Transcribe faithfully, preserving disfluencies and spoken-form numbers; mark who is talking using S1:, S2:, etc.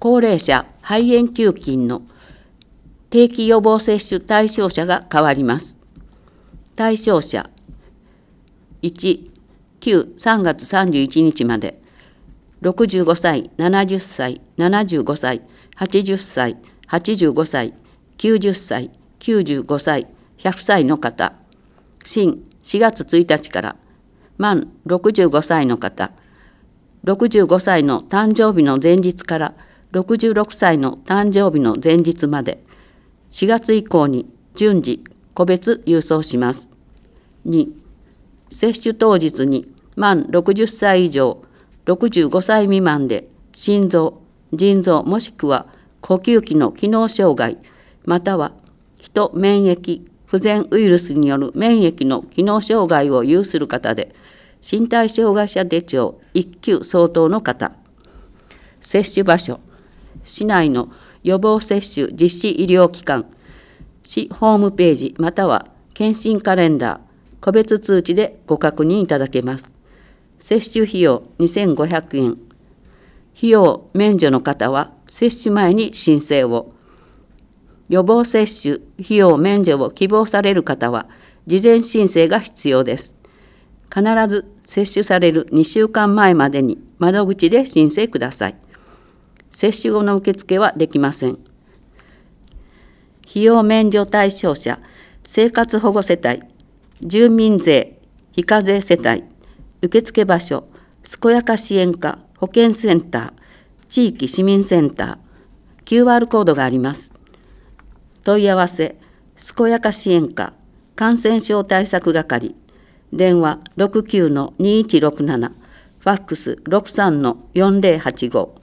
S1: 高齢者肺炎球菌の定期予防接種対象者が変わります。対象者いち、きゅう、さんがつさんじゅういちにちまで、ろくじゅうごさい、ななじゅっさい、ななじゅうごさい、はちじゅっさい、はちじゅうごさい、きゅうじゅっさい、きゅうじゅうごさい、ひゃくさいの方、新しがつついたちから満ろくじゅうごさいの方、ろくじゅうごさいの誕生日の前日からろくじゅうろくさいの誕生日の前日まで、しがつ以降に順次個別郵送します。に、接種当日に満ろくじゅっさい以上、ろくじゅうごさい未満で心臓、腎臓もしくは呼吸器の機能障害、または人免疫不全ウイルスによる免疫の機能障害を有する方で、身体障害者手帳いっきゅう相当の方、接種場所、市内の予防接種実施医療機関、市ホームページまたは検診カレンダー、個別通知でご確認いただけます。接種費用にせんごひゃくえん。費用免除の方は接種前に申請を。予防接種費用免除を希望される方は事前申請が必要です。必ず接種されるにしゅうかんまえまでに窓口で申請ください。接種後の受付はできません。費用免除対象者、生活保護世帯、住民税非課税世帯、受付場所、健やか支援課、保健センター、地域市民センター、キューアール コードがあります。問い合わせ、健やか支援課、感染症対策係、電話 ろくきゅうのにいちろくなな、ファックス ろくさんのよんぜろはちご。